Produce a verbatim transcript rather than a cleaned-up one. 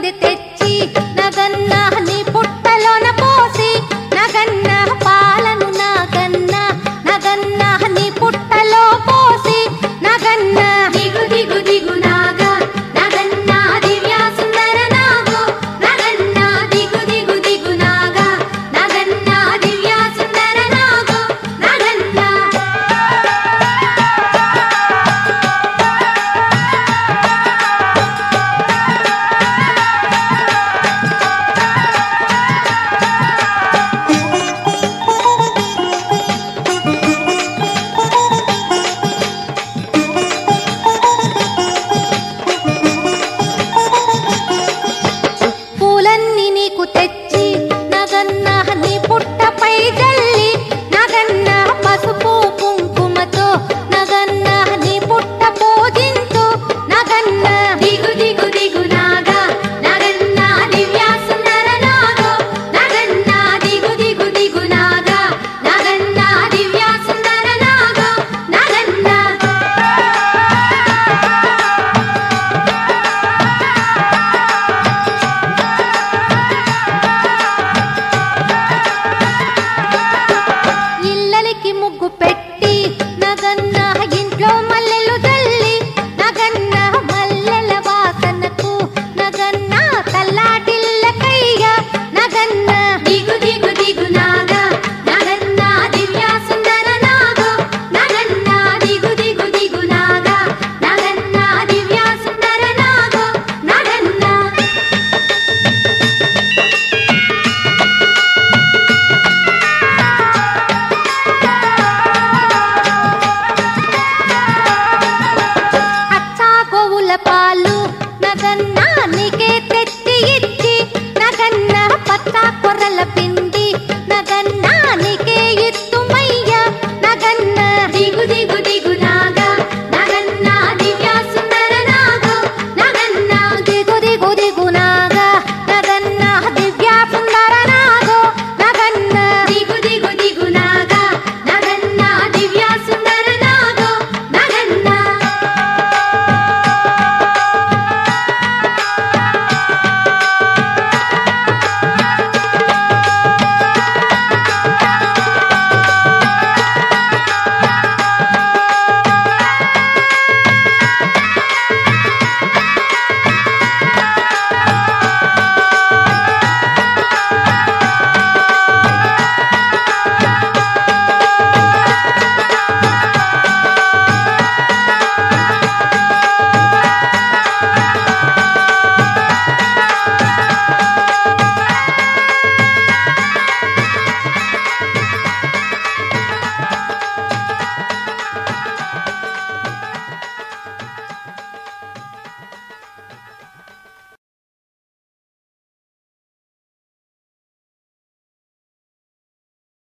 పిండి తెచ్చి నగన్న నీ పుట్టలోన పోసి నగన్న పాలను నాగన్న నగన్న నీ పుట్టలో పోసి నగన్న దిగు దిగు దిగు నాగా నగన్న దివ్య సుందర నాగో నగన్న దిగు దిగు దిగు నాగా నగన్న దివ్య సుందర నాగో నగన్న పూలన్నీ నీకు తెచ్చి నగన్న నీ పుట్టపై జల్లి నగన్న పసుపు కుంకుమతో నగన్న నీ పుట్ట పూజించు నగన్న దిగు దిగు దిగు నాగా నగన్న దివ్య సుందర నాగో నగన్న దిగు దిగు దిగు నాగా నగన్న దివ్య సుందర నాగో నగన్న ఇల్లలికి ముగ్గు పెట్టి నగన్న ఇంట్లో మల్లెలు జల్లి నగన్న మల్లెల వాసనకు నగన్న తల్లాటిల్లకయ్య నగన్న దిగు దిగు దిగు నాగా నగన్న దివ్య సుందర నాగో నగన్న దిగు దిగు దిగు నాగా నగన్న దివ్య సుందర నాగో నగన్న అచ్చా గోవుల పాలు నగన్న నీకే తెచ్చి ఇచ్చి